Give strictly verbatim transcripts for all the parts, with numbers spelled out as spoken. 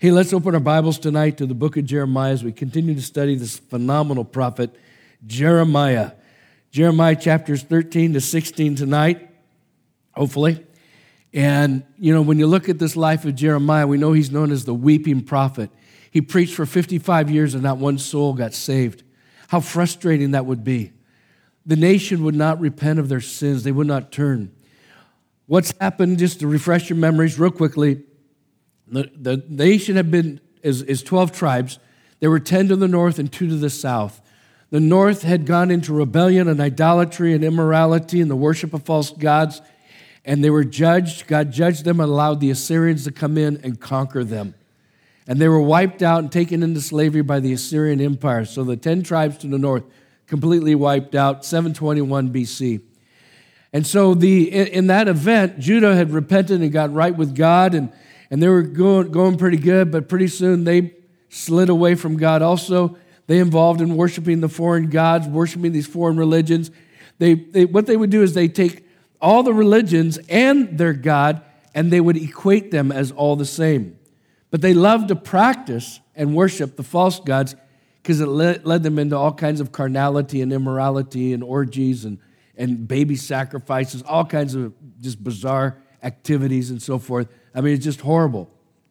Hey, let's open our Bibles tonight to the book of Jeremiah as we continue to study this phenomenal prophet, Jeremiah. Jeremiah chapters thirteen to sixteen tonight, hopefully. And, you know, when you look at this life of Jeremiah, we know he's known as the weeping prophet. He preached for fifty-five years and not one soul got saved. How frustrating that would be. The nation would not repent of their sins. They would not turn. What's happened, just to refresh your memories real quickly, the, the nation had been, is, is twelve tribes. There were ten to the north and two to the south. The north had gone into rebellion and idolatry and immorality and the worship of false gods, and they were judged. God judged them and allowed the Assyrians to come in and conquer them. And they were wiped out and taken into slavery by the Assyrian Empire. So the ten tribes to the north completely wiped out, seven twenty-one B C. And so the in that event, Judah had repented and got right with God, and, and they were going, going pretty good, but pretty soon they slid away from God also. They involved in worshiping the foreign gods, worshiping these foreign religions. They, they what they would do is they take all the religions and their God, and they would equate them as all the same. But they loved to practice and worship the false gods because it led, led them into all kinds of carnality and immorality and orgies and, and baby sacrifices, all kinds of just bizarre activities and so forth. I mean, it's just horrible.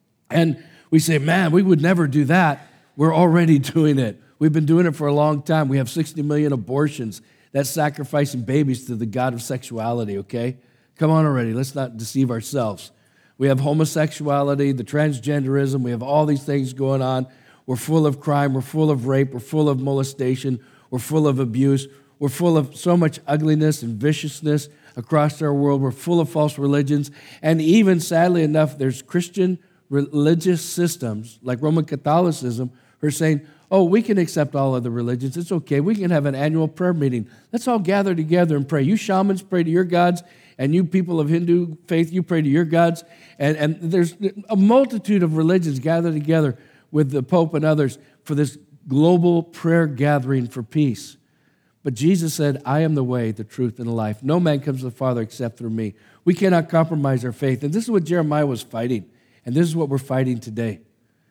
And we say, man, we would never do that. We're already doing it. We've been doing it for a long time. We have sixty million abortions. That's sacrificing babies to the god of sexuality, okay? Come on already. Let's not deceive ourselves. We have homosexuality, the transgenderism. We have all these things going on. We're full of crime. We're full of rape. We're full of molestation. We're full of abuse. We're full of so much ugliness and viciousness across our world. We're full of false religions. And even, sadly enough, there's Christian religious systems like Roman Catholicism who are saying, oh, we can accept all other religions. It's okay. We can have an annual prayer meeting. Let's all gather together and pray. You shamans pray to your gods, and you people of Hindu faith, you pray to your gods. And, and there's a multitude of religions gathered together with the Pope and others for this global prayer gathering for peace. But Jesus said, I am the way, the truth, and the life. No man comes to the Father except through me. We cannot compromise our faith. And this is what Jeremiah was fighting. And this is what we're fighting today.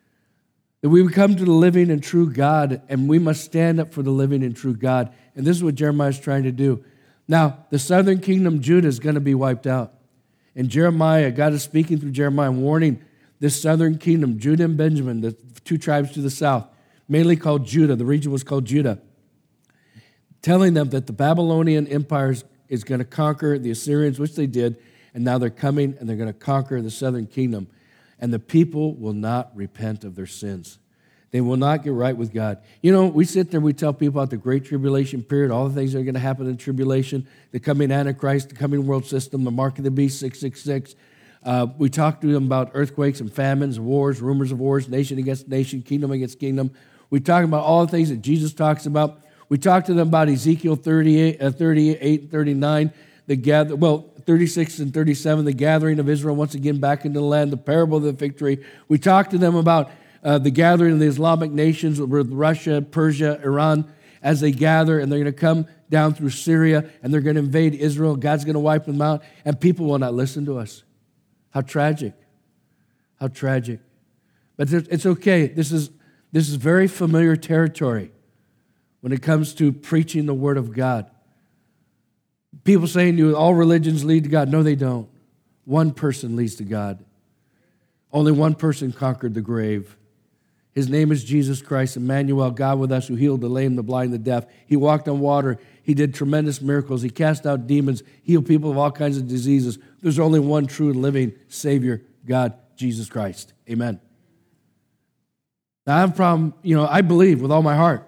That we would come to the living and true God, and we must stand up for the living and true God. And this is what Jeremiah is trying to do. Now, the southern kingdom, Judah, is going to be wiped out. And Jeremiah, God is speaking through Jeremiah, warning this southern kingdom, Judah and Benjamin, the two tribes to the south, mainly called Judah. The region was called Judah. Telling them that the Babylonian empire is going to conquer the Assyrians, which they did, and now they're coming and they're going to conquer the southern kingdom. And the people will not repent of their sins. They will not get right with God. You know, we sit there and we tell people about the Great Tribulation period, all the things that are going to happen in tribulation, the coming Antichrist, the coming world system, the mark of the beast, six six six. Uh, we talk to them about earthquakes and famines, wars, rumors of wars, nation against nation, kingdom against kingdom. We talk about all the things that Jesus talks about. We talk to them about Ezekiel thirty-eight, uh, thirty-eight, thirty-nine, the gather, well, thirty-six and thirty-seven, the gathering of Israel once again back into the land, the parable of the fig tree. We talk to them about uh, the gathering of the Islamic nations with Russia, Persia, Iran, as they gather, and they're going to come down through Syria, and they're going to invade Israel. God's going to wipe them out, and people will not listen to us. How tragic. How tragic. But it's okay. This is, this is very familiar territory when it comes to preaching the Word of God. People saying to you, all religions lead to God. No, they don't. One person leads to God. Only one person conquered the grave. His name is Jesus Christ, Emmanuel, God with us, who healed the lame, the blind, the deaf. He walked on water. He did tremendous miracles. He cast out demons, healed people of all kinds of diseases. There's only one true and living Savior, God, Jesus Christ. Amen. Now, I have a problem, you know, I believe with all my heart.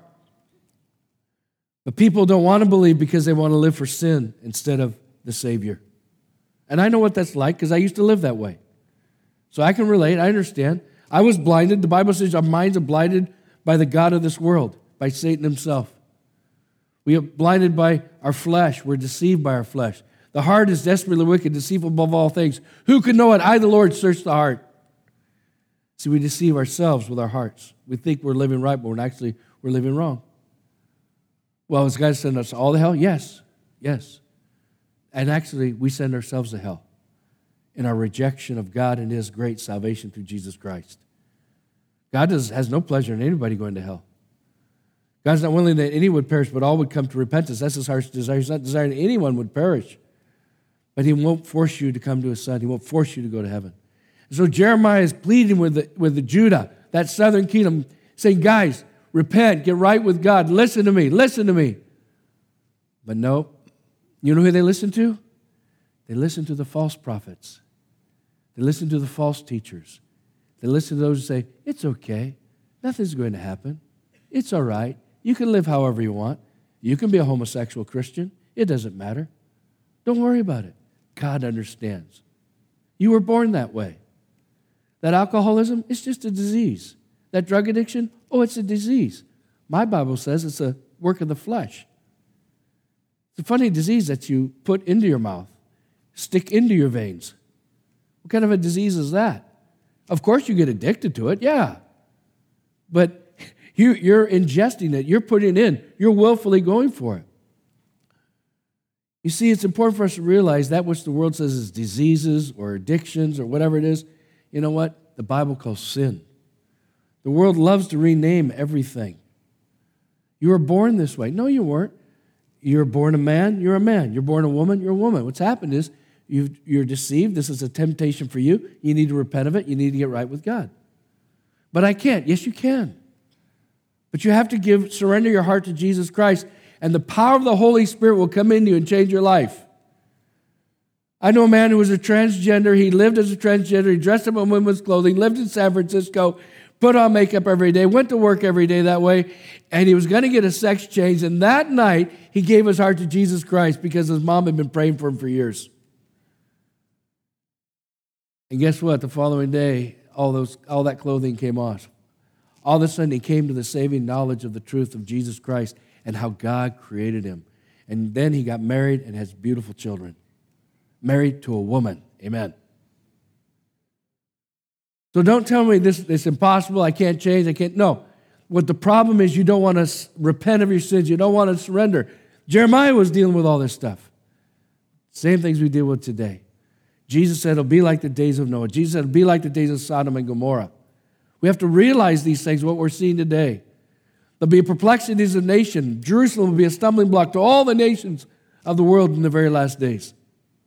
But people don't want to believe because they want to live for sin instead of the Savior. And I know what that's like because I used to live that way. So I can relate. I understand. I was blinded. The Bible says our minds are blinded by the god of this world, by Satan himself. We are blinded by our flesh. We're deceived by our flesh. The heart is desperately wicked, deceitful above all things. Who can know it? I, the Lord, search the heart. See, we deceive ourselves with our hearts. We think we're living right, but we're actually we're living wrong. Well, is God send us all to hell? Yes, yes. And actually, we send ourselves to hell in our rejection of God and His great salvation through Jesus Christ. God does, has no pleasure in anybody going to hell. God's not willing that any would perish, but all would come to repentance. That's his heart's desire. He's not desiring that anyone would perish. But he won't force you to come to his son. He won't force you to go to heaven. So Jeremiah is pleading with the, with the Judah, that southern kingdom, saying, guys, repent, get right with God. Listen to me, listen to me. But no, you know who they listen to? They listen to the false prophets. They listen to the false teachers. They listen to those who say, it's okay. Nothing's going to happen. It's all right. You can live however you want. You can be a homosexual Christian. It doesn't matter. Don't worry about it. God understands. You were born that way. That alcoholism, it's just a disease. That drug addiction, oh, it's a disease. My Bible says it's a work of the flesh. It's a funny disease that you put into your mouth, stick into your veins. What kind of a disease is that? Of course you get addicted to it, yeah. But you, you're ingesting it, you're putting it in, you're willfully going for it. You see, it's important for us to realize that which the world says is diseases or addictions or whatever it is, you know what? The Bible calls sin. The world loves to rename everything. You were born this way. No, you weren't. You were born a man, you're a man. You're born a woman, you're a woman. What's happened is you've, you're deceived. This is a temptation for you. You need to repent of it. You need to get right with God. But I can't. Yes, you can. But you have to give, surrender your heart to Jesus Christ, and the power of the Holy Spirit will come into you and change your life. I know a man who was a transgender. He lived as a transgender. He dressed up in women's clothing, lived in San Francisco, put on makeup every day, went to work every day that way, and he was going to get a sex change. And that night, he gave his heart to Jesus Christ because his mom had been praying for him for years. And guess what? The following day, all those, all that clothing came off. All of a sudden, he came to the saving knowledge of the truth of Jesus Christ and how God created him. And then he got married and has beautiful children. Married to a woman. Amen. So don't tell me this is impossible, I can't change, I can't. No. What the problem is, you don't want to repent of your sins. You don't want to surrender. Jeremiah was dealing with all this stuff. Same things we deal with today. Jesus said it'll be like the days of Noah. Jesus said it'll be like the days of Sodom and Gomorrah. We have to realize these things, what we're seeing today. There'll be perplexities of nation. Jerusalem will be a stumbling block to all the nations of the world in the very last days.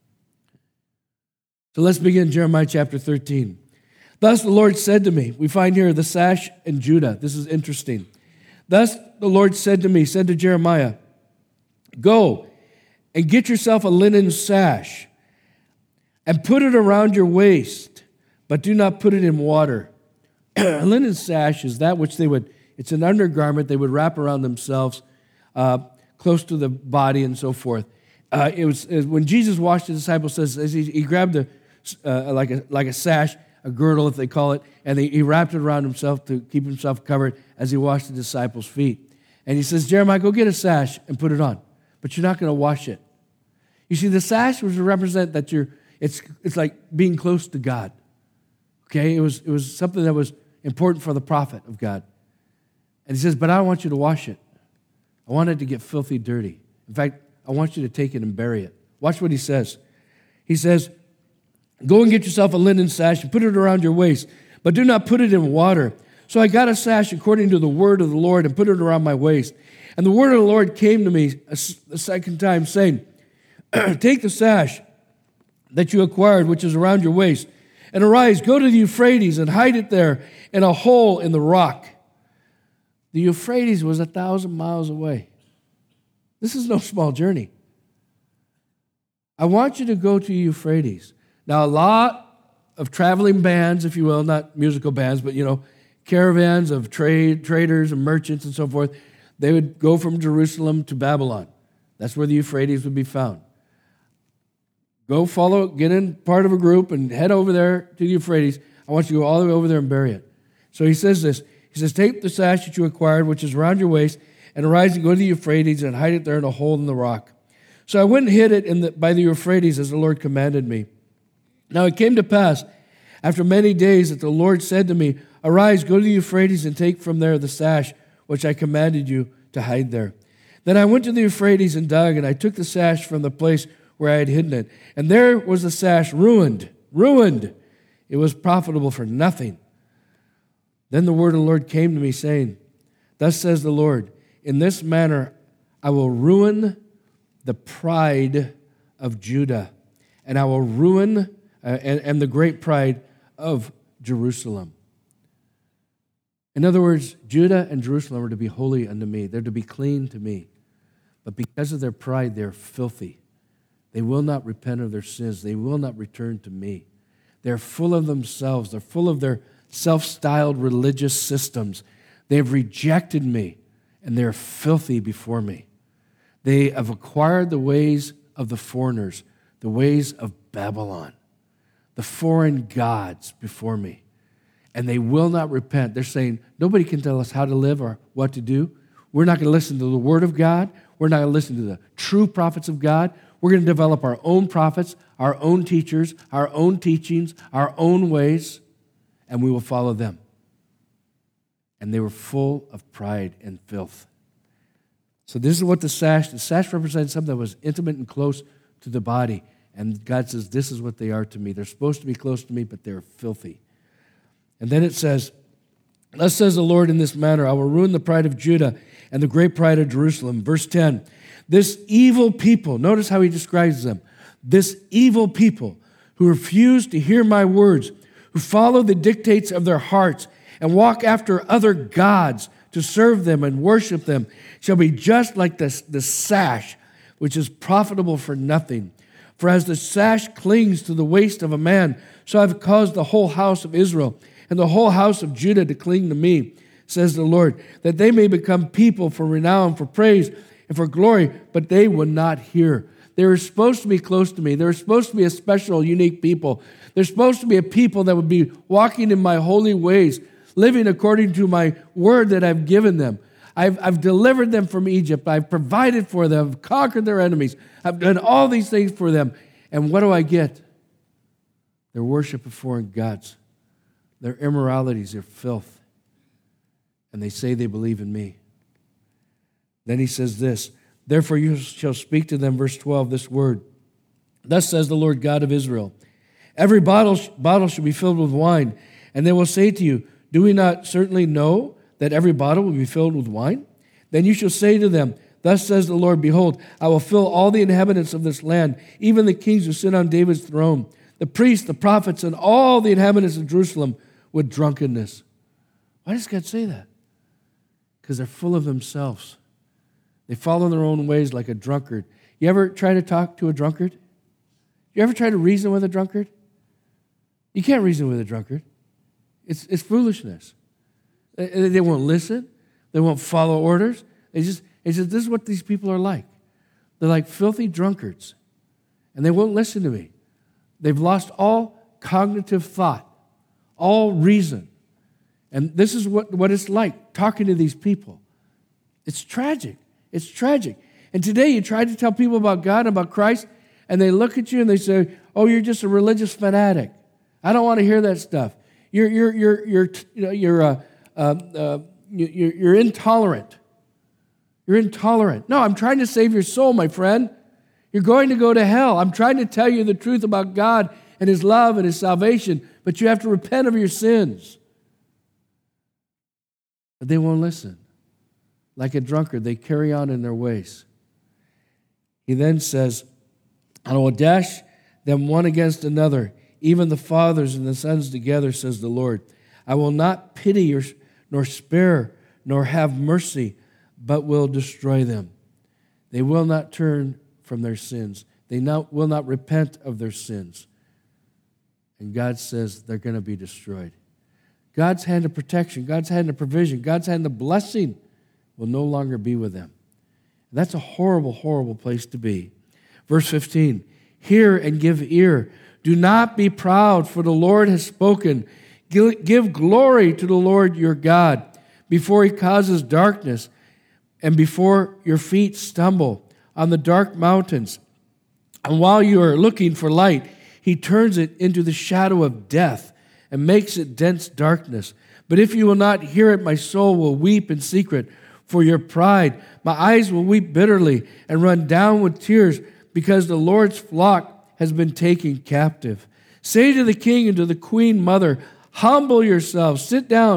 So let's begin Jeremiah chapter thirteen. Thus the Lord said to me, we find here the sash in Judah. This is interesting. Thus the Lord said to me, said to Jeremiah, go and get yourself a linen sash and put it around your waist, but do not put it in water. A linen sash is that which they would, it's an undergarment they would wrap around themselves uh, close to the body and so forth. Uh, it was, it was when Jesus washed the disciples, says he, he grabbed a, uh, like a like a sash, a girdle, if they call it, and he, he wrapped it around himself to keep himself covered as he washed the disciples' feet. And he says, Jeremiah, go get a sash and put it on, but you're not going to wash it. You see, the sash was to represent that you're, it's it's like being close to God. Okay, it was it was something that was important for the prophet of God. And he says, but I don't want you to wash it. I want it to get filthy dirty. In fact, I want you to take it and bury it. Watch what he says. He says, go and get yourself a linen sash and put it around your waist, but do not put it in water. So I got a sash according to the word of the Lord and put it around my waist. And the word of the Lord came to me a, a second time, saying, take the sash that you acquired, which is around your waist, and arise, go to the Euphrates and hide it there in a hole in the rock. The Euphrates was a thousand miles away. This is no small journey. I want you to go to Euphrates. Now, a lot of traveling bands, if you will, not musical bands, but, you know, caravans of trade traders and merchants and so forth, they would go from Jerusalem to Babylon. That's where the Euphrates would be found. Go follow, get in part of a group and head over there to the Euphrates. I want you to go all the way over there and bury it. So he says this. He says, take the sash that you acquired, which is around your waist, and arise and go to the Euphrates and hide it there in a hole in the rock. So I went and hid it in the, by the Euphrates as the Lord commanded me. Now it came to pass, after many days, that the Lord said to me, arise, go to the Euphrates and take from there the sash which I commanded you to hide there. Then I went to the Euphrates and dug, and I took the sash from the place where I had hidden it. And there was the sash ruined, ruined. It was profitable for nothing. Then the word of the Lord came to me, saying, Thus says the Lord, in this manner I will ruin the pride of Judah, and I will ruin uh, and, and the great pride of Jerusalem. In other words, Judah and Jerusalem are to be holy unto me. They're to be clean to me. But because of their pride, they're filthy. They will not repent of their sins. They will not return to me. They're full of themselves. They're full of their self-styled religious systems. They have rejected me, and they're filthy before me. They have acquired the ways of the foreigners, the ways of Babylon, the foreign gods before me. And they will not repent. They're saying, nobody can tell us how to live or what to do. We're not going to listen to the word of God. We're not going to listen to the true prophets of God. We're going to develop our own prophets, our own teachers, our own teachings, our own ways, and we will follow them. And they were full of pride and filth. So this is what the sash, the sash represents something that was intimate and close to the body. And God says, this is what they are to me. They're supposed to be close to me, but they're filthy. And then it says, Thus says the Lord in this manner, I will ruin the pride of Judah and the great pride of Jerusalem. Verse ten, this evil people, notice how he describes them, this evil people who refuse to hear my words, who follow the dictates of their hearts and walk after other gods to serve them and worship them, shall be just like the, the sash, which is profitable for nothing. For as the sash clings to the waist of a man, so I have caused the whole house of Israel and the whole house of Judah to cling to me, says the Lord, that they may become people for renown, for praise, and for glory, but they would not hear. They were supposed to be close to me. They were supposed to be a special, unique people. They're supposed to be a people that would be walking in my holy ways, living according to my word that I've given them. I've, I've delivered them from Egypt. I've provided for them. I've conquered their enemies. I've done all these things for them. And what do I get? Their worship of foreign gods, their immoralities, their filth. And they say they believe in me. Then he says this, therefore you shall speak to them, verse twelve, this word. Thus says the Lord God of Israel, every bottle, bottle shall be filled with wine, and they will say to you, do we not certainly know that every bottle will be filled with wine? Then you shall say to them, thus says the Lord, behold, I will fill all the inhabitants of this land, even the kings who sit on David's throne, the priests, the prophets, and all the inhabitants of Jerusalem with drunkenness. Why does God say that? Because they're full of themselves. They follow their own ways like a drunkard. You ever try to talk to a drunkard? You ever try to reason with a drunkard? You can't reason with a drunkard. It's, it's foolishness. They, they won't listen. They won't follow orders. They just, it's just, this is what these people are like. They're like filthy drunkards, and they won't listen to me. They've lost all cognitive thought, all reason. And this is what, what it's like talking to these people. It's tragic. It's tragic. And today you try to tell people about God and about Christ, and they look at you and they say, oh, you're just a religious fanatic. I don't want to hear that stuff. You're, you're, you're, you're, you're, you're, uh, uh, uh, you're, you're intolerant. You're intolerant. No, I'm trying to save your soul, my friend. You're going to go to hell. I'm trying to tell you the truth about God and His love and His salvation, but you have to repent of your sins. But they won't listen. Like a drunkard, they carry on in their ways. He then says, I will dash them one against another, even the fathers and the sons together, says the Lord. I will not pity or, nor spare, nor have mercy, but will destroy them. They will not turn from their sins. They not, will not repent of their sins. And God says they're going to be destroyed. God's hand of protection, God's hand of provision, God's hand of blessing will no longer be with them. That's a horrible, horrible place to be. Verse fifteen, hear and give ear. Do not be proud, for the Lord has spoken. Give glory to the Lord your God before He causes darkness and before your feet stumble on the dark mountains. And while you are looking for light, He turns it into the shadow of death and makes it dense darkness. But if you will not hear it, my soul will weep in secret for your pride. My eyes will weep bitterly and run down with tears because the Lord's flock has been taken captive. Say to the king and to the queen mother, humble yourselves, sit down,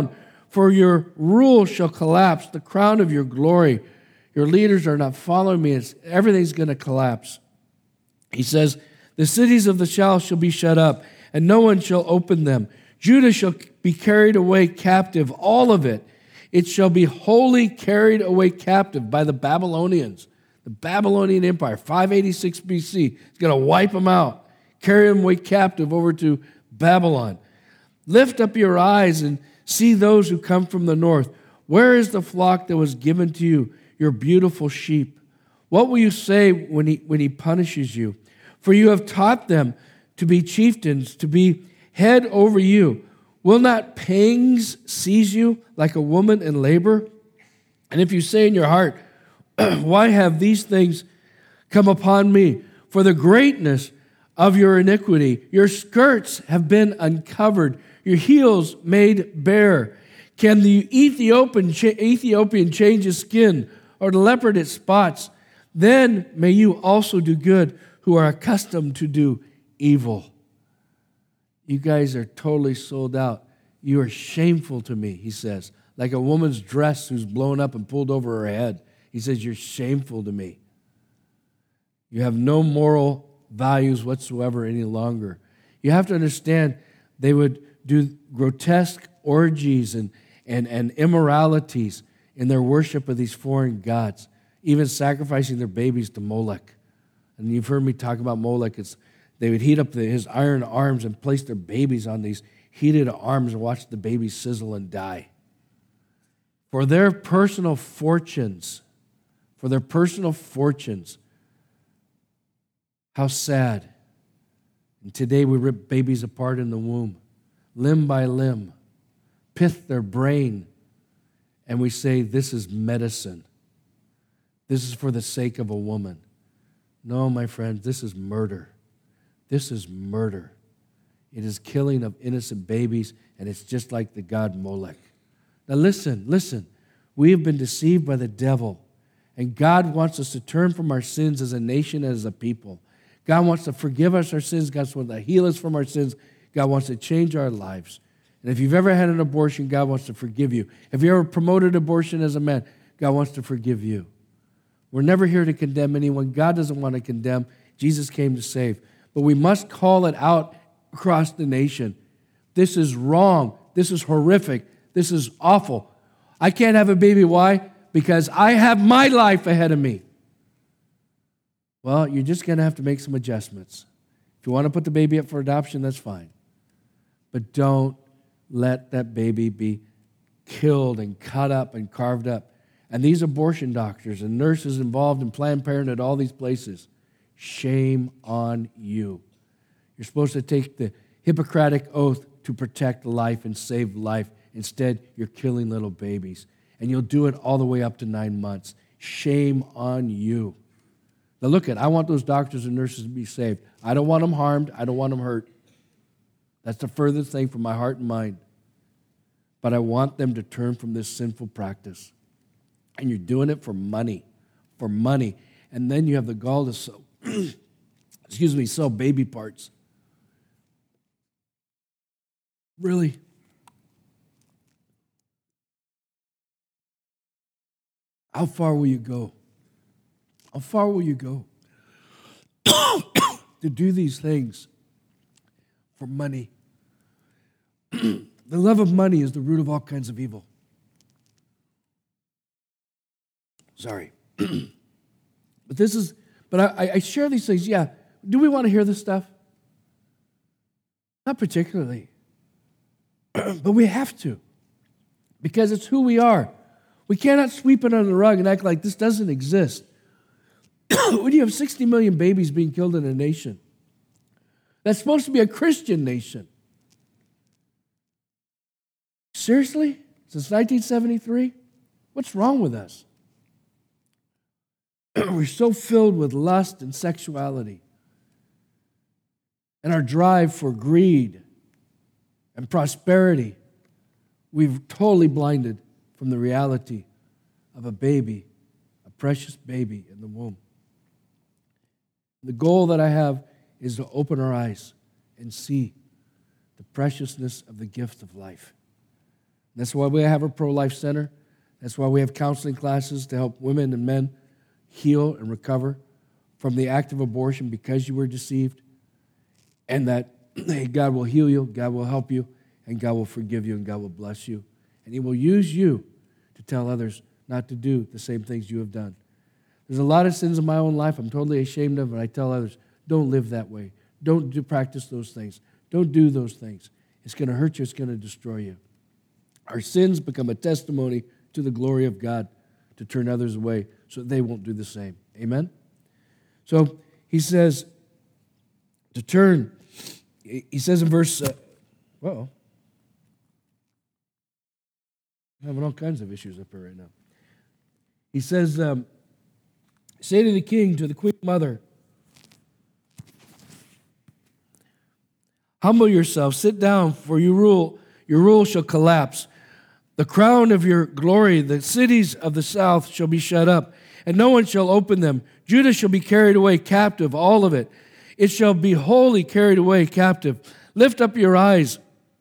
For your rule shall collapse, the crown of your glory. Your leaders are not following me. It's, everything's going to collapse. He says, the cities of the south shall be shut up, and no one shall open them. Judah shall be carried away captive, all of it. It shall be wholly carried away captive by the Babylonians. The Babylonian Empire, five eighty-six B C, is going to wipe them out, carry them away captive over to Babylon. Lift up your eyes and see those who come from the north. Where is the flock that was given to you, your beautiful sheep? What will you say when he, when he punishes you? For you have taught them to be chieftains, to be head over you. Will not pangs seize you like a woman in labor? And if you say in your heart, why have these things come upon me? For the greatness of your iniquity, your skirts have been uncovered, your heels made bare. Can the Ethiopian, Ethiopian change his skin, or the leopard its spots? Then may you also do good, who are accustomed to do evil. You guys are totally sold out. You are shameful to me, he says. Like a woman's dress who's blown up and pulled over her head. He says, you're shameful to me. You have no moral values whatsoever any longer. You have to understand they would do grotesque orgies and, and, and immoralities in their worship of these foreign gods, even sacrificing their babies to Molech. And you've heard me talk about Molech. It's, they would heat up the, his iron arms and place their babies on these heated arms and watch the babies sizzle and die. For their personal fortunes, for their personal fortunes, how sad. And today we rip babies apart in the womb, limb by limb, pith their brain, and we say, this is medicine. This is for the sake of a woman. No, my friends, this is murder. This is murder. It is killing of innocent babies, and it's just like the god Molech. Now listen, listen. We have been deceived by the devil, and God wants us to turn from our sins as a nation and as a people. God wants to forgive us our sins. God wants to heal us from our sins. God wants to change our lives. And if you've ever had an abortion, God wants to forgive you. If you ever promoted abortion as a man, God wants to forgive you. We're never here to condemn anyone. God doesn't want to condemn. Jesus came to save. But we must call it out across the nation. This is wrong. This is horrific. This is awful. I can't have a baby. Why? Because I have my life ahead of me. Well, you're just going to have to make some adjustments. If you want to put the baby up for adoption, that's fine. But don't let that baby be killed and cut up and carved up. And these abortion doctors and nurses involved in Planned Parenthood, all these places, shame on you. You're supposed to take the Hippocratic oath to protect life and save life. Instead, you're killing little babies. And you'll do it all the way up to nine months. Shame on you. Now look at, I want those doctors and nurses to be saved. I don't want them harmed. I don't want them hurt. That's the furthest thing from my heart and mind. But I want them to turn from this sinful practice. And you're doing it for money, for money. And then you have the gall to sell, excuse me, sell baby parts. Really? How far will you go? How far will you go to do these things for money? The love of money is the root of all kinds of evil. Sorry. But this is, but I, I share these things, yeah. Do we want to hear this stuff? Not particularly. But we have to. Because it's who we are. We cannot sweep it under the rug and act like this doesn't exist. When you have sixty million babies being killed in a nation, that's supposed to be a Christian nation. Seriously? Since nineteen seventy-three? What's wrong with us? We're so filled with lust and sexuality. And our drive for greed and prosperity, we've totally blinded from the reality of a baby, a precious baby in the womb. The goal that I have is to open our eyes and see the preciousness of the gift of life. That's why we have a pro-life center. That's why we have counseling classes to help women and men heal and recover from the act of abortion because you were deceived. And that God will heal you, God will help you, and God will forgive you, and God will bless you. And He will use you to tell others not to do the same things you have done. There's a lot of sins in my own life I'm totally ashamed of, and I tell others, don't live that way. Don't do, practice those things. Don't do those things. It's going to hurt you. It's going to destroy you. Our sins become a testimony to the glory of God to turn others away so they won't do the same. Amen? So he says to turn, he says in verse, uh, well, I'm having all kinds of issues up here right now. He says, um, say to the king, to the queen mother, humble yourself, sit down, for you rule, your rule shall collapse. The crown of your glory, the cities of the south shall be shut up, and no one shall open them. Judah shall be carried away captive, all of it. It shall be wholly carried away captive. Lift up your eyes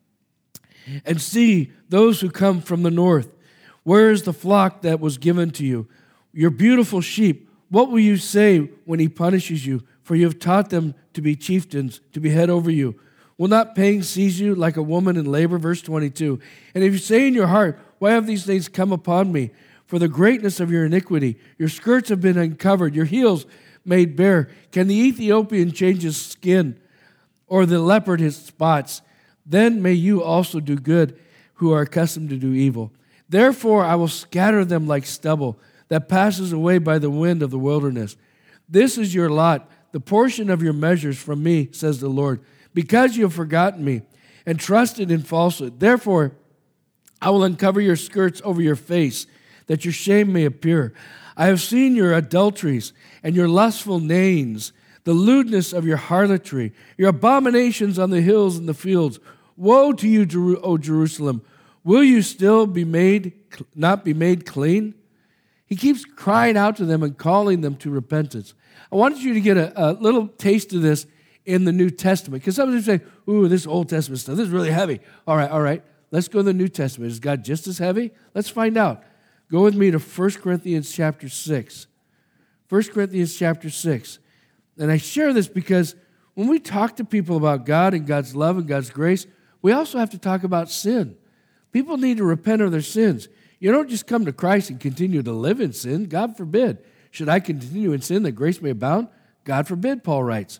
and see those who come from the north. Where is the flock that was given to you? Your beautiful sheep. What will you say when he punishes you? For you have taught them to be chieftains, to be head over you. Will not pain seize you like a woman in labor? Verse twenty-two. And if you say in your heart, why have these things come upon me? For the greatness of your iniquity, your skirts have been uncovered, your heels made bare. Can the Ethiopian change his skin, or the leopard his spots? Then may you also do good, who are accustomed to do evil. Therefore I will scatter them like stubble that passes away by the wind of the wilderness. This is your lot, the portion of your measures from me, says the Lord, because you have forgotten me and trusted in falsehood. Therefore I will uncover your skirts over your face, that your shame may appear. I have seen your adulteries and your lustful neighings, the lewdness of your harlotry, your abominations on the hills and the fields. Woe to you, O Jerusalem! Will you still be made, not be made clean? He keeps crying out to them and calling them to repentance. I wanted you to get a, a little taste of this in the New Testament, because some of you say, ooh, this Old Testament stuff, this is really heavy. All right, all right, let's go to the New Testament. Is God just as heavy? Let's find out. Go with me to First Corinthians chapter six. First Corinthians chapter six. And I share this because when we talk to people about God and God's love and God's grace, we also have to talk about sin. People need to repent of their sins. You don't just come to Christ and continue to live in sin. God forbid. Should I continue in sin that grace may abound? God forbid, Paul writes.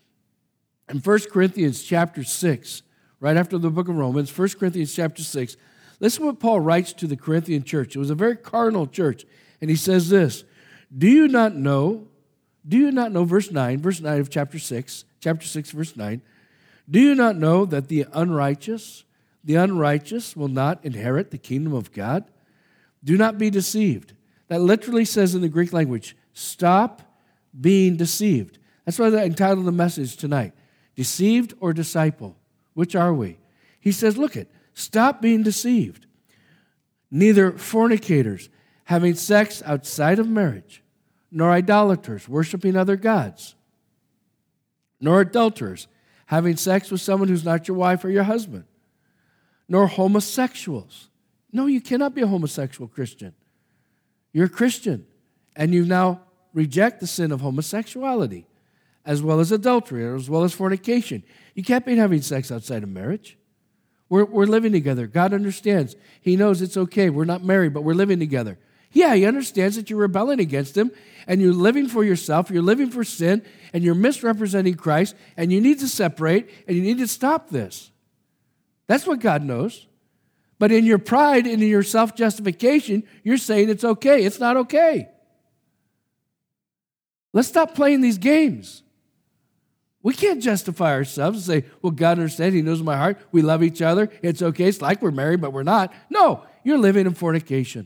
In First Corinthians chapter six, right after the book of Romans, First Corinthians chapter six, listen to what Paul writes to the Corinthian church. It was a very carnal church. And he says this, do you not know, do you not know, verse nine, verse nine of chapter six, chapter six, verse nine, do you not know that the unrighteous, the unrighteous will not inherit the kingdom of God? Do not be deceived. That literally says in the Greek language, stop being deceived. That's why I entitled the message tonight, Deceived or Disciple? Which are we? He says, look it, stop being deceived. Neither fornicators, having sex outside of marriage, nor idolaters, worshiping other gods, nor adulterers, having sex with someone who's not your wife or your husband, nor homosexuals. No, you cannot be a homosexual Christian. You're a Christian, and you now reject the sin of homosexuality, as well as adultery, as well as fornication. You can't be having sex outside of marriage. We're, we're living together. God understands. He knows it's okay. We're not married, but we're living together. Yeah, He understands that you're rebelling against Him, and you're living for yourself, you're living for sin, and you're misrepresenting Christ, and you need to separate, and you need to stop this. That's what God knows. But in your pride and in your self-justification, you're saying it's okay. It's not okay. Let's stop playing these games. We can't justify ourselves and say, well, God understands. He knows my heart. We love each other. It's okay. It's like we're married, but we're not. No, you're living in fornication.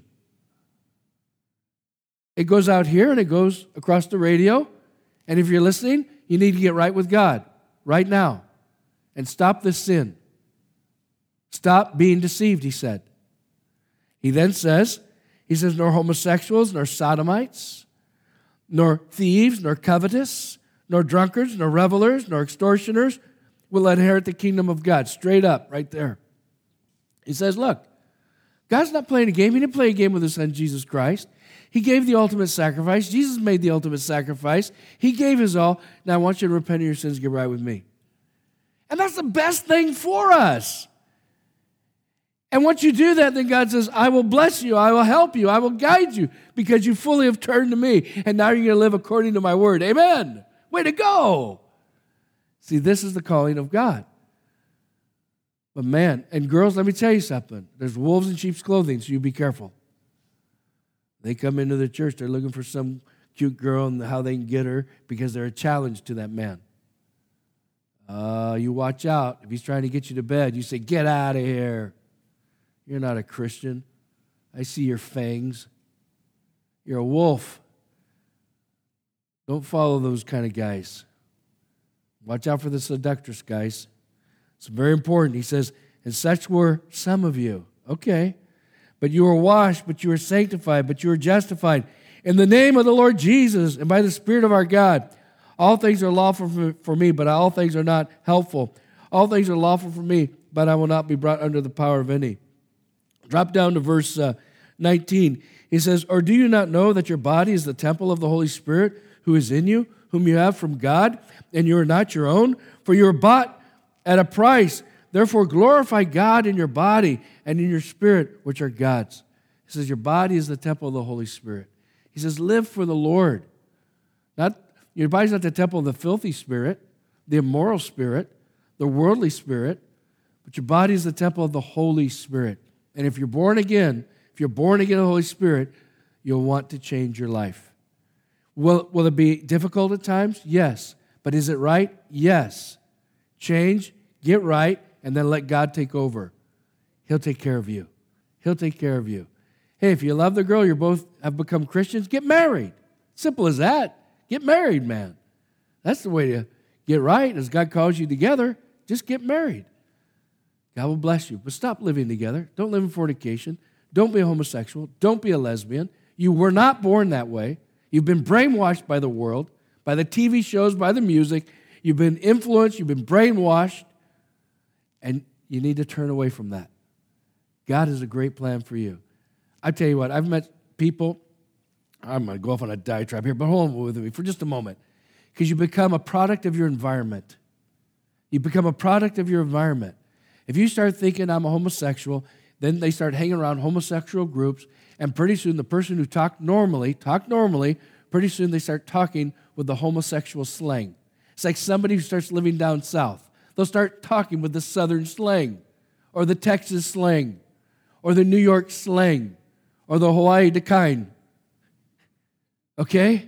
It goes out here and it goes across the radio. And if you're listening, you need to get right with God right now and stop this sin. Stop being deceived, he said. He then says, he says, nor homosexuals, nor sodomites, nor thieves, nor covetous, nor drunkards, nor revelers, nor extortioners will inherit the kingdom of God. Straight up, right there. He says, look, God's not playing a game. He didn't play a game with his son, Jesus Christ. He gave the ultimate sacrifice. Jesus made the ultimate sacrifice. He gave his all. Now I want you to repent of your sins and get right with me. And that's the best thing for us. And once you do that, then God says, I will bless you, I will help you, I will guide you, because you fully have turned to me, and now you're going to live according to my word. Amen. Way to go. See, this is the calling of God. But man, and girls, let me tell you something. There's wolves in sheep's clothing, so you be careful. They come into the church, they're looking for some cute girl and how they can get her because they're a challenge to that man. Uh, you watch out. If he's trying to get you to bed, you say, get out of here. You're not a Christian. I see your fangs. You're a wolf. Don't follow those kind of guys. Watch out for the seductress, guys. It's very important. He says, and such were some of you. Okay. But you were washed, but you were sanctified, but you were justified in the name of the Lord Jesus and by the Spirit of our God. All things are lawful for, for me, but all things are not helpful. All things are lawful for me, but I will not be brought under the power of any. Drop down to verse uh, nineteen. He says, or do you not know that your body is the temple of the Holy Spirit who is in you, whom you have from God, and you are not your own? For you are bought at a price. Therefore glorify God in your body and in your spirit, which are God's. He says, your body is the temple of the Holy Spirit. He says, live for the Lord. Not Your body's not the temple of the filthy spirit, the immoral spirit, the worldly spirit, but your body is the temple of the Holy Spirit. And if you're born again, if you're born again of the Holy Spirit, you'll want to change your life. Will, will it be difficult at times? Yes. But is it right? Yes. Change, get right, and then let God take over. He'll take care of you. He'll take care of you. Hey, if you love the girl, you both have become Christians, get married. Simple as that. Get married, man. That's the way to get right. As God calls you together, just get married. God will bless you. But stop living together. Don't live in fornication. Don't be a homosexual. Don't be a lesbian. You were not born that way. You've been brainwashed by the world, by the T V shows, by the music. You've been influenced. You've been brainwashed. And you need to turn away from that. God has a great plan for you. I tell you what, I've met people. I'm going to go off on a diatribe here, but hold on with me for just a moment. Because you become a product of your environment. You become a product of your environment. If you start thinking I'm a homosexual, then they start hanging around homosexual groups, and pretty soon the person who talked normally, talked normally, pretty soon they start talking with the homosexual slang. It's like somebody who starts living down south. They'll start talking with the southern slang, or the Texas slang, or the New York slang, or the Hawaii Dakine. Okay?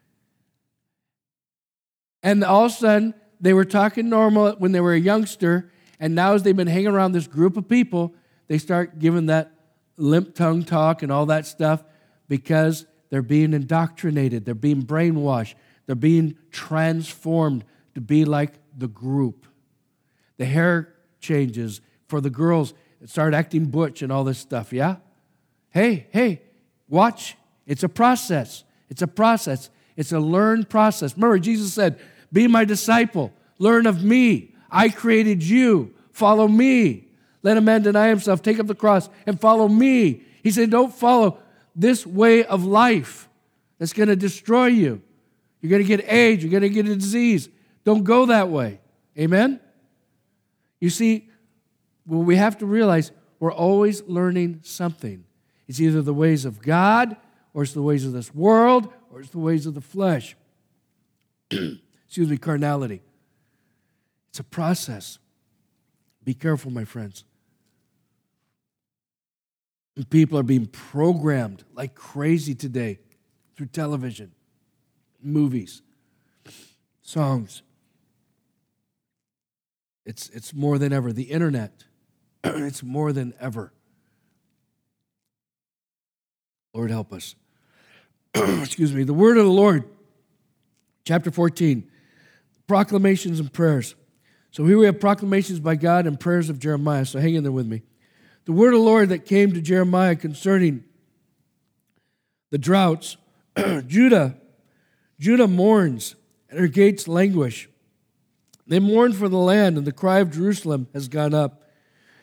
And all of a sudden, they were talking normal when they were a youngster, and now as they've been hanging around this group of people, they start giving that limp tongue talk and all that stuff because they're being indoctrinated, they're being brainwashed, they're being transformed to be like the group. The hair changes for the girls, start acting butch and all this stuff, yeah? Hey, hey, watch. It's a process. It's a process. It's a learned process. Remember, Jesus said, be my disciple. Learn of me. I created you. Follow me. Let a man deny himself, take up the cross, and follow me. He said, don't follow this way of life that's going to destroy you. You're going to get AIDS. You're going to get a disease. Don't go that way. Amen? You see, well, we have to realize we're always learning something. It's either the ways of God, or it's the ways of this world, or it's the ways of the flesh. Excuse me, carnality. It's a process. Be careful, my friends. People are being programmed like crazy today through television, movies, songs. It's, it's more than ever. The internet, it's more than ever. Lord, help us. Excuse me. The word of the Lord, chapter fourteen, proclamations and prayers. So here we have proclamations by God and prayers of Jeremiah. So hang in there with me. The word of the Lord that came to Jeremiah concerning the droughts. Judah, Judah mourns, and her gates languish. They mourn for the land, and the cry of Jerusalem has gone up.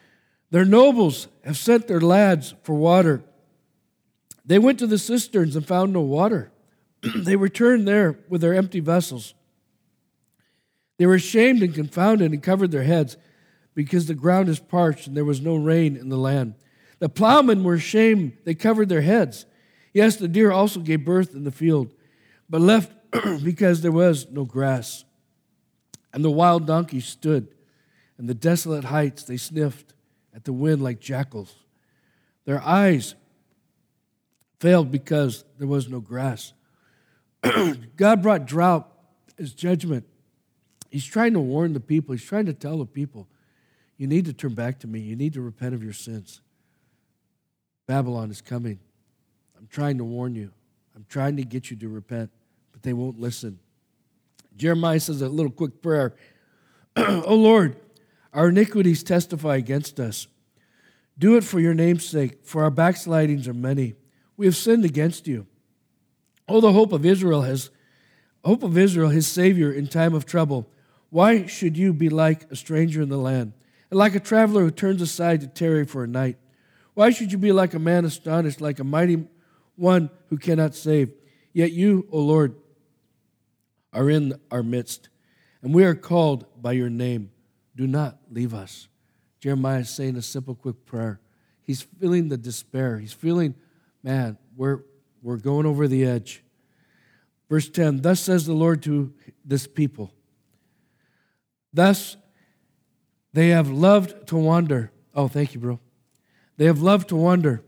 Their nobles have sent their lads for water. They went to the cisterns and found no water. They returned there with their empty vessels. They were ashamed and confounded and covered their heads because the ground is parched and there was no rain in the land. The plowmen were ashamed. They covered their heads. Yes, the deer also gave birth in the field, but left because there was no grass. And the wild donkeys stood, and the desolate heights they sniffed at the wind like jackals. Their eyes failed because there was no grass. God brought drought as judgment. He's trying to warn the people. He's trying to tell the people, you need to turn back to me. You need to repent of your sins. Babylon is coming. I'm trying to warn you. I'm trying to get you to repent, but they won't listen. Jeremiah says a little quick prayer. Oh Lord, our iniquities testify against us. Do it for your name's sake, for our backslidings are many. We have sinned against you. Oh, the hope of Israel has hope of Israel, his Savior in time of trouble. Why should you be like a stranger in the land, and like a traveler who turns aside to tarry for a night? Why should you be like a man astonished, like a mighty one who cannot save? Yet you, O Lord, are in our midst, and we are called by your name. Do not leave us. Jeremiah is saying a simple, quick prayer. He's feeling the despair. He's feeling, man, we're, we're going over the edge. Verse ten, thus says the Lord to this people. Thus they have loved to wander. Oh, thank you, bro. They have loved to wander.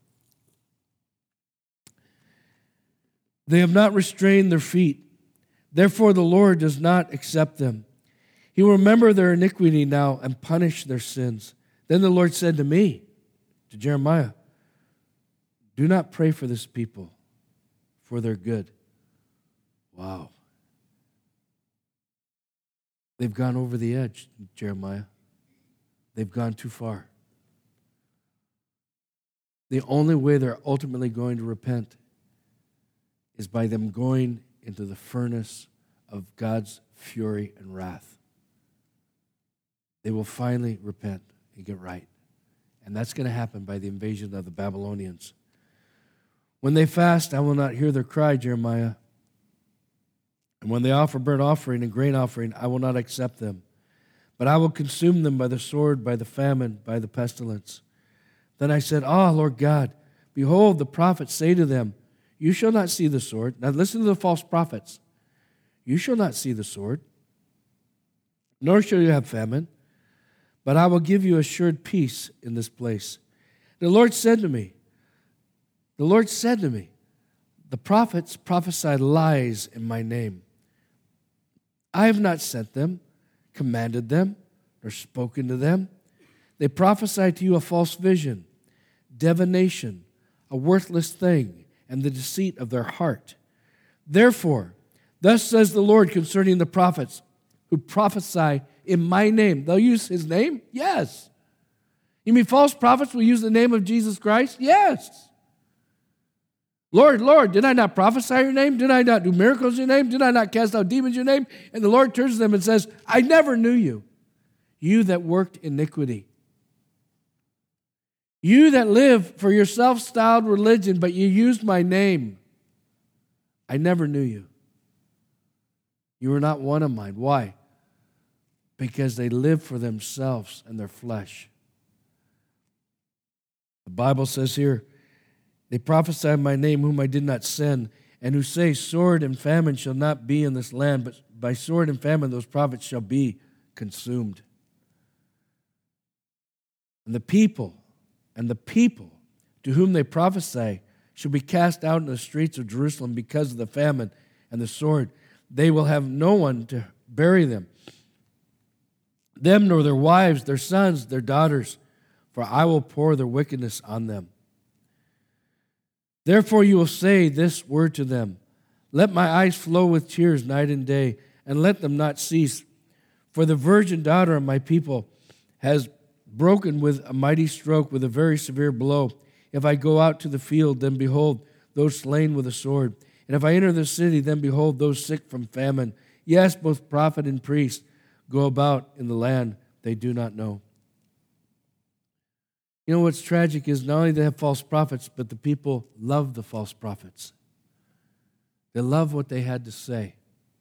They have not restrained their feet. Therefore the Lord does not accept them. He will remember their iniquity now and punish their sins. Then the Lord said to me, to Jeremiah, do not pray for this people, for their good. Wow. They've gone over the edge, Jeremiah. They've gone too far. The only way they're ultimately going to repent is by them going into the furnace of God's fury and wrath. They will finally repent and get right. And that's going to happen by the invasion of the Babylonians. When they fast, I will not hear their cry, Jeremiah. And when they offer burnt offering and grain offering, I will not accept them. But I will consume them by the sword, by the famine, by the pestilence. Then I said, Ah, Lord God, behold, the prophets say to them, you shall not see the sword. Now listen to the false prophets. You shall not see the sword, nor shall you have famine, but I will give you assured peace in this place. The Lord said to me, the Lord said to me, the prophets prophesied lies in my name. I have not sent them, commanded them, or spoken to them. They prophesy to you a false vision, divination, a worthless thing, and the deceit of their heart. Therefore, thus says the Lord concerning the prophets who prophesy in my name. They'll use his name? Yes. You mean false prophets will use the name of Jesus Christ? Yes. Lord, Lord, did I not prophesy your name? Did I not do miracles in your name? Did I not cast out demons in your name? And the Lord turns to them and says, I never knew you, you that worked iniquity. You that live for your self-styled religion, but you used my name. I never knew you. You were not one of mine. Why? Because they live for themselves and their flesh. The Bible says here, they prophesy in my name whom I did not send, and who say, sword and famine shall not be in this land, but by sword and famine those prophets shall be consumed. And the people, and the people to whom they prophesy shall be cast out in the streets of Jerusalem because of the famine and the sword. They will have no one to bury them, them nor their wives, their sons, their daughters, for I will pour their wickedness on them. Therefore you will say this word to them, let my eyes flow with tears night and day, and let them not cease. For the virgin daughter of my people has broken with a mighty stroke, with a very severe blow. If I go out to the field, then behold, those slain with a sword. And if I enter the city, then behold, those sick from famine. Yes, both prophet and priest go about in the land they do not know. You know what's tragic is not only they have false prophets, but the people love the false prophets. They love what they had to say.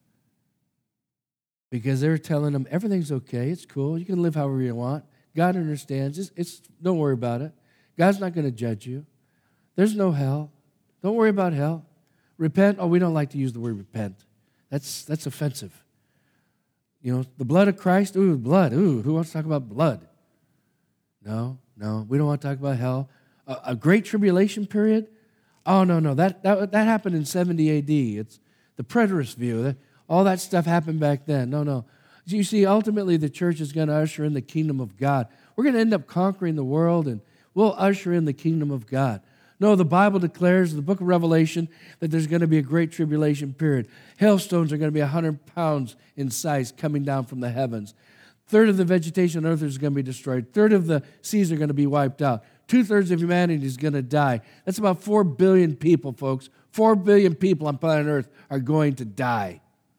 Because they're telling them, everything's okay, it's cool, you can live however you want. God understands, it's, it's don't worry about it. God's not going to judge you. There's no hell. Don't worry about hell. Repent. Oh, we don't like to use the word repent. That's, that's offensive. You know, the blood of Christ, ooh, blood, ooh, who wants to talk about blood? No, no, we don't want to talk about hell. A, a great tribulation period? Oh, no, no, that, that, that happened in seventy A D. It's the preterist view. That, all that stuff happened back then. No, no. You see, ultimately the church is going to usher in the kingdom of God. We're going to end up conquering the world, and we'll usher in the kingdom of God. No, the Bible declares in the book of Revelation that there's going to be a great tribulation period. Hailstones are going to be one hundred pounds in size coming down from the heavens. Third of the vegetation on earth is going to be destroyed. Third of the seas are going to be wiped out. Two-thirds of humanity is going to die. That's about four billion people, folks. Four billion people on planet Earth are going to die.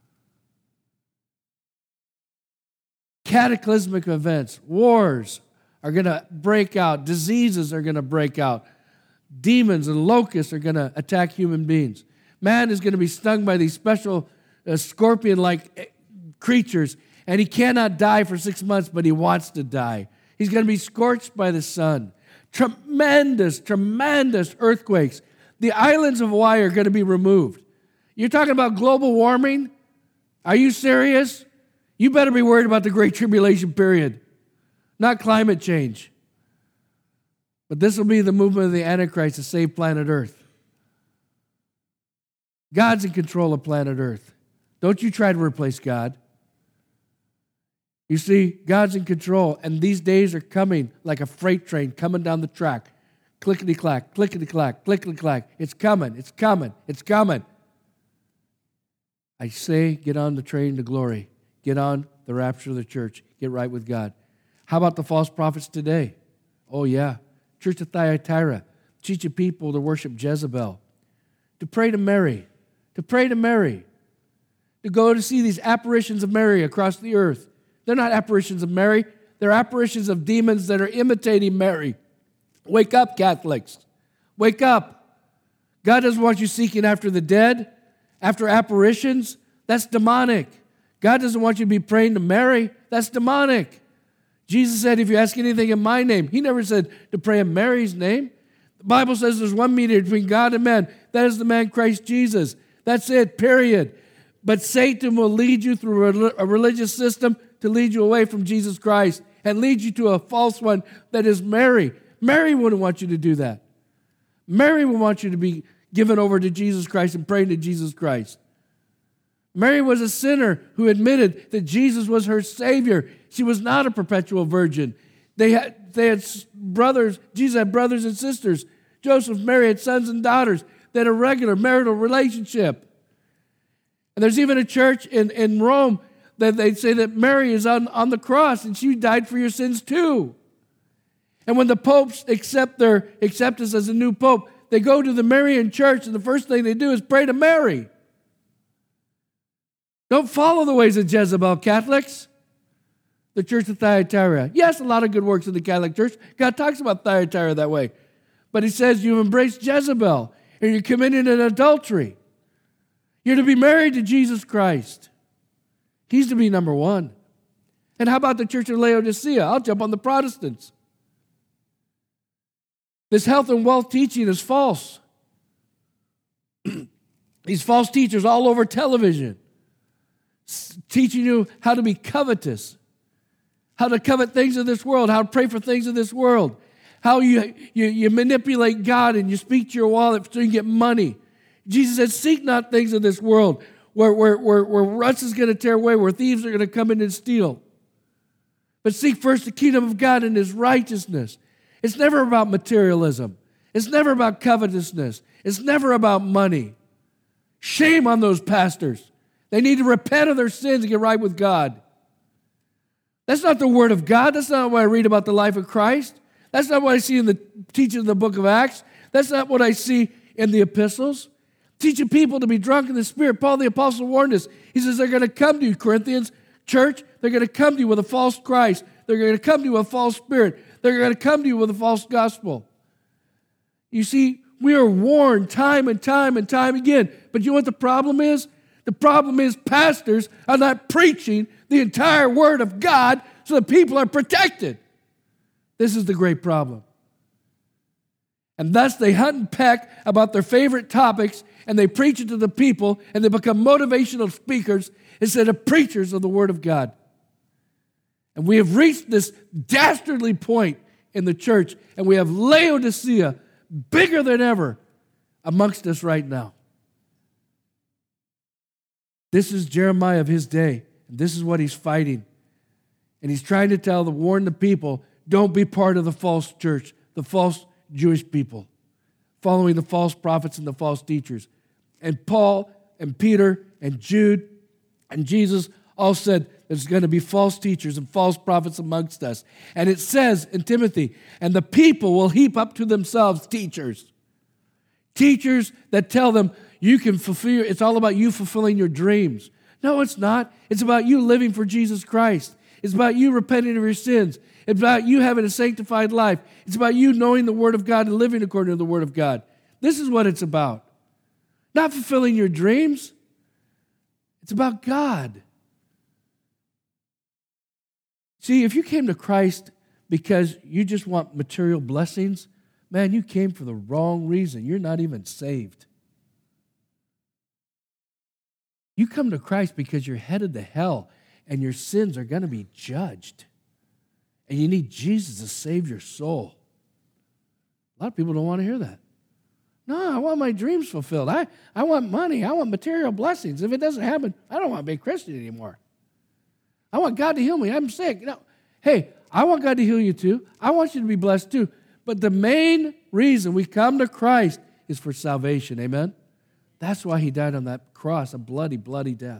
Cataclysmic events, wars are going to break out. Diseases are going to break out. Demons and locusts are going to attack human beings. Man is going to be stung by these special uh, scorpion-like creatures, and he cannot die for six months, but he wants to die. He's going to be scorched by the sun. Tremendous, tremendous earthquakes. The islands of Hawaii are going to be removed. You're talking about global warming? Are you serious? You better be worried about the Great Tribulation period, not climate change. But this will be the movement of the Antichrist to save planet Earth. God's in control of planet Earth. Don't you try to replace God. You see, God's in control, and these days are coming like a freight train coming down the track. Clickety-clack, clickety-clack, clickety-clack. It's coming, it's coming, it's coming. I say, get on the train to glory. Get on the rapture of the church. Get right with God. How about the false prophets today? Oh, yeah. Church of Thyatira, teaching people to worship Jezebel, to pray to Mary, to pray to Mary, to go to see these apparitions of Mary across the earth. They're not apparitions of Mary. They're apparitions of demons that are imitating Mary. Wake up, Catholics. Wake up. God doesn't want you seeking after the dead, after apparitions. That's demonic. God doesn't want you to be praying to Mary. That's demonic. Jesus said, if you ask anything in my name, he never said to pray in Mary's name. The Bible says there's one mediator between God and man. That is the man Christ Jesus. That's it, period. But Satan will lead you through a religious system to lead you away from Jesus Christ and lead you to a false one that is Mary. Mary wouldn't want you to do that. Mary would want you to be given over to Jesus Christ and praying to Jesus Christ. Mary was a sinner who admitted that Jesus was her Savior. She was not a perpetual virgin. They had, they had brothers. Jesus had brothers and sisters. Joseph, Mary had sons and daughters. They had a regular marital relationship. And there's even a church in, in Rome that they say that Mary is on, on the cross and she died for your sins too. And when the popes accept their acceptance as a new pope, they go to the Marian church and the first thing they do is pray to Mary. Don't follow the ways of Jezebel, Catholics. The Church of Thyatira. Yes, a lot of good works in the Catholic Church. God talks about Thyatira that way. But he says you've embraced Jezebel and you're committing an adultery. You're to be married to Jesus Christ. He's to be number one. And how about the Church of Laodicea? I'll jump on the Protestants. This health and wealth teaching is false. These false teachers all over television teaching you how to be covetous, how to covet things of this world, how to pray for things of this world, how you, you, you manipulate God and you speak to your wallet so you get money. Jesus said, seek not things of this world where, where, where, where rust is going to tear away, where thieves are going to come in and steal. But seek first the kingdom of God and his righteousness. It's never about materialism. It's never about covetousness. It's never about money. Shame on those pastors. They need to repent of their sins and get right with God. That's not the word of God. That's not what I read about the life of Christ. That's not what I see in the teaching of the book of Acts. That's not what I see in the epistles. Teaching people to be drunk in the Spirit. Paul the Apostle warned us. He says they're going to come to you, Corinthians church. They're going to come to you with a false Christ. They're going to come to you with a false spirit. They're going to come to you with a false gospel. You see, we are warned time and time and time again. But you know what the problem is? The problem is pastors are not preaching the entire Word of God so that people are protected. This is the great problem. And thus they hunt and peck about their favorite topics, and they preach it to the people, and they become motivational speakers instead of preachers of the Word of God. And we have reached this dastardly point in the church, and we have Laodicea bigger than ever amongst us right now. This is Jeremiah of his day, and this is what he's fighting. And he's trying to tell, the warn the people, don't be part of the false church, the false Jewish people, following the false prophets and the false teachers. And Paul and Peter and Jude and Jesus all said there's going to be false teachers and false prophets amongst us. And it says in Timothy, and the people will heap up to themselves teachers. Teachers that tell them you can fulfill, it's all about you fulfilling your dreams. No, it's not. It's about you living for Jesus Christ. It's about you repenting of your sins. It's about you having a sanctified life. It's about you knowing the Word of God and living according to the Word of God. This is what it's about. Not fulfilling your dreams. It's about God. See, if you came to Christ because you just want material blessings, man, you came for the wrong reason. You're not even saved. You come to Christ because you're headed to hell and your sins are going to be judged. And you need Jesus to save your soul. A lot of people don't want to hear that. No, I want my dreams fulfilled. I, I want money. I want material blessings. If it doesn't happen, I don't want to be a Christian anymore. I want God to heal me. I'm sick. No. Hey, I want God to heal you too. I want you to be blessed too. But the main reason we come to Christ is for salvation. Amen? That's why he died on that cross, a bloody, bloody death.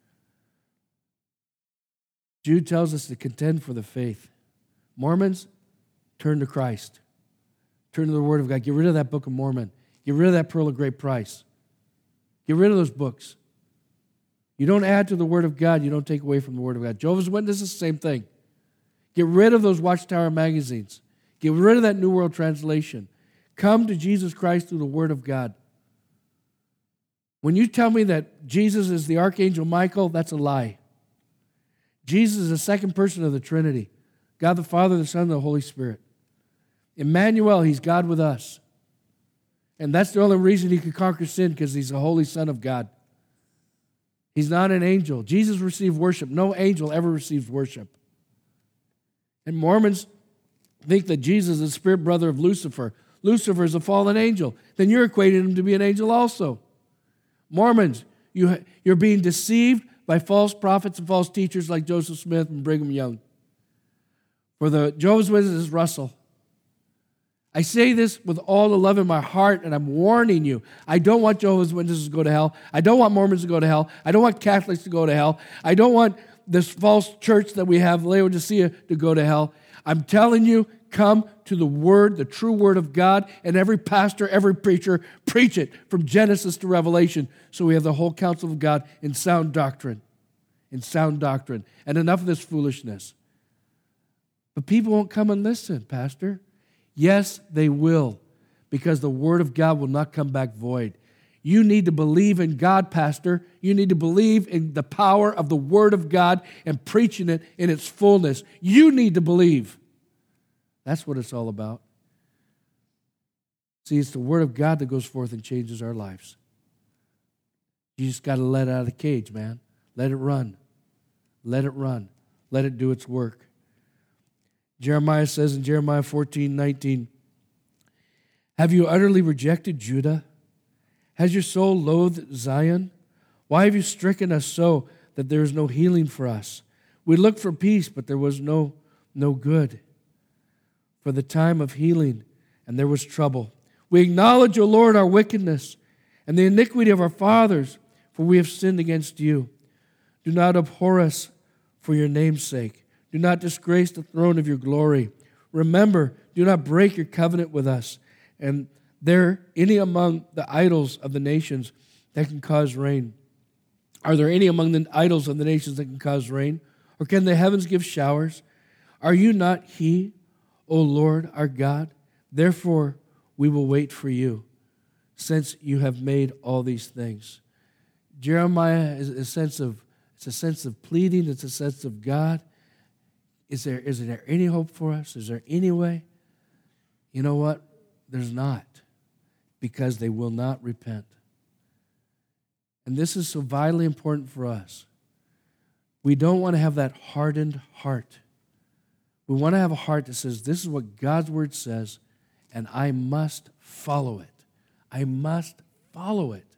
Jude tells us to contend for the faith. Mormons, turn to Christ. Turn to the Word of God. Get rid of that Book of Mormon. Get rid of that Pearl of Great Price. Get rid of those books. You don't add to the Word of God. You don't take away from the Word of God. Jehovah's Witnesses, same thing. Get rid of those Watchtower magazines. Get rid of that New World Translation. Come to Jesus Christ through the Word of God. When you tell me that Jesus is the Archangel Michael, that's a lie. Jesus is the second person of the Trinity. God the Father, the Son, and the Holy Spirit. Emmanuel, he's God with us. And that's the only reason he could conquer sin, because he's the Holy Son of God. He's not an angel. Jesus received worship. No angel ever receives worship. And Mormons think that Jesus is the spirit brother of Lucifer. Lucifer is a fallen angel. Then you're equating him to be an angel also. Mormons, you, you're being deceived by false prophets and false teachers like Joseph Smith and Brigham Young. For the Jehovah's Witnesses, Russell. I say this with all the love in my heart, and I'm warning you. I don't want Jehovah's Witnesses to go to hell. I don't want Mormons to go to hell. I don't want Catholics to go to hell. I don't want this false church that we have, Laodicea, to go to hell. I'm telling you, come to the Word, the true Word of God, and every pastor, every preacher, preach it from Genesis to Revelation, so we have the whole counsel of God in sound doctrine, in sound doctrine, and enough of this foolishness. But people won't come and listen, Pastor. Yes, they will, because the Word of God will not come back void. You need to believe in God, Pastor. You need to believe in the power of the Word of God and preaching it in its fullness. You need to believe. That's what it's all about. See, it's the Word of God that goes forth and changes our lives. You just got to let it out of the cage, man. Let it run. Let it run. Let it do its work. Jeremiah says in Jeremiah fourteen nineteen, have you utterly rejected Judah? Has your soul loathed Zion? Why have you stricken us so that there is no healing for us? We looked for peace, but there was no, no good. For the time of healing, and there was trouble. We acknowledge, O Lord, our wickedness and the iniquity of our fathers, for we have sinned against you. Do not abhor us for your name's sake. Do not disgrace the throne of your glory. Remember, do not break your covenant with us. And there any among the idols of the nations that can cause rain? Are there any among the idols of the nations that can cause rain? Or can the heavens give showers? Are you not he, O Lord, our God. Therefore, we will wait for you, since you have made all these things. Jeremiah is a sense of, it's a sense of pleading. It's a sense of, God, is there, is there any hope for us? Is there any way? You know what? There's not, because they will not repent. And this is so vitally important for us. We don't want to have that hardened heart. We want to have a heart that says, this is what God's word says, and I must follow it. I must follow it.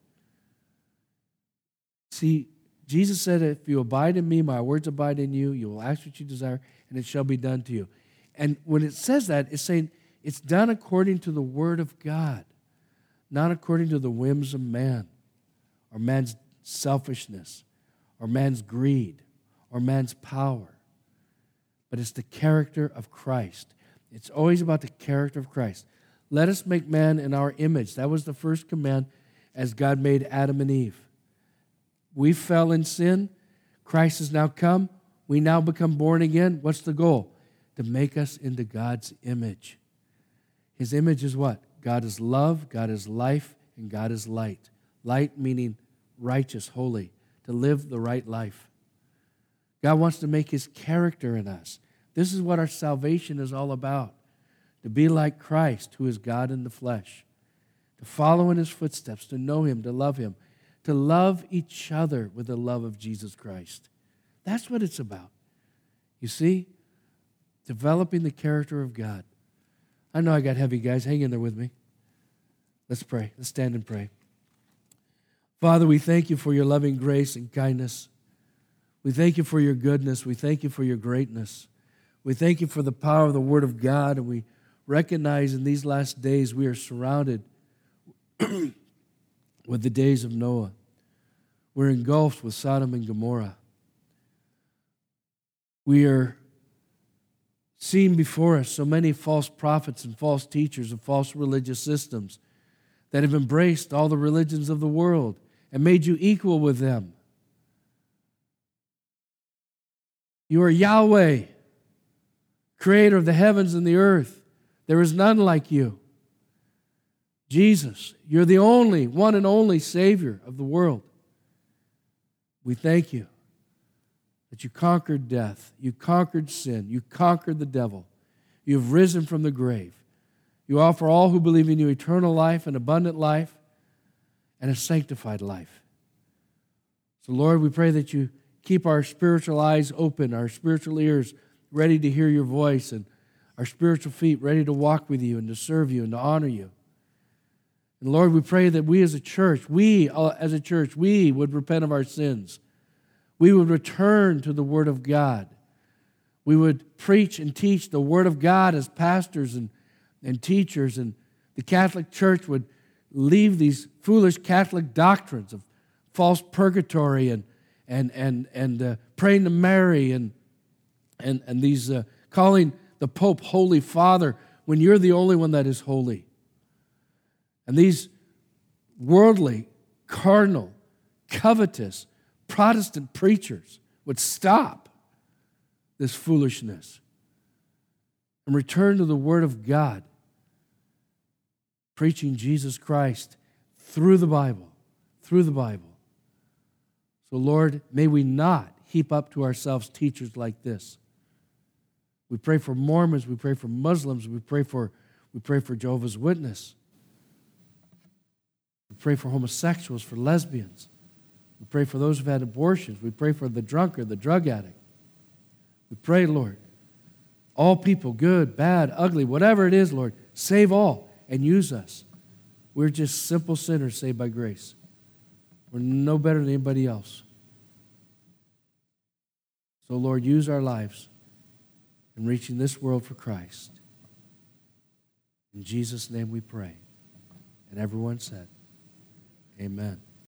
See, Jesus said, if you abide in me, my words abide in you, you will ask what you desire, and it shall be done to you. And when it says that, it's saying it's done according to the word of God, not according to the whims of man, or man's selfishness, or man's greed, or man's power. But it's the character of Christ. It's always about the character of Christ. Let us make man in our image. That was the first command as God made Adam and Eve. We fell in sin. Christ has now come. We now become born again. What's the goal? To make us into God's image. His image is what? God is love, God is life, and God is light. Light meaning righteous, holy, to live the right life. God wants to make his character in us. This is what our salvation is all about. To be like Christ, who is God in the flesh. To follow in his footsteps, to know him, to love him. To love each other with the love of Jesus Christ. That's what it's about. You see? Developing the character of God. I know I got heavy, guys. Hang in there with me. Let's pray. Let's stand and pray. Father, we thank you for your loving grace and kindness. We thank you for your goodness. We thank you for your greatness. We thank you for the power of the Word of God, and we recognize in these last days we are surrounded with the days of Noah. We're engulfed with Sodom and Gomorrah. We are seeing before us so many false prophets and false teachers and false religious systems that have embraced all the religions of the world and made you equal with them. You are Yahweh, creator of the heavens and the earth. There is none like you. Jesus, you're the only, one and only Savior of the world. We thank you that you conquered death, you conquered sin, you conquered the devil. You have risen from the grave. You offer all who believe in you eternal life and abundant life and a sanctified life. So, Lord, we pray that you keep our spiritual eyes open, our spiritual ears ready to hear your voice, and our spiritual feet ready to walk with you and to serve you and to honor you. And Lord, we pray that we as a church, we as a church, we would repent of our sins. We would return to the Word of God. We would preach and teach the Word of God as pastors and, and teachers, and the Catholic Church would leave these foolish Catholic doctrines of false purgatory and and and and uh, praying to Mary and and and these uh, calling the Pope Holy Father when you're the only one that is holy. And these worldly, carnal, covetous, Protestant preachers would stop this foolishness and return to the Word of God, preaching Jesus Christ through the Bible, through the Bible. So, Lord, may we not heap up to ourselves teachers like this. We pray for Mormons, we pray for Muslims, we pray for, we pray for Jehovah's Witness. We pray for homosexuals, for lesbians. We pray for those who've had abortions. We pray for the drunkard, the drug addict. We pray, Lord, all people, good, bad, ugly, whatever it is, Lord, save all and use us. We're just simple sinners saved by grace. We're no better than anybody else. So, Lord, use our lives in reaching this world for Christ. In Jesus' name we pray. And everyone said, amen.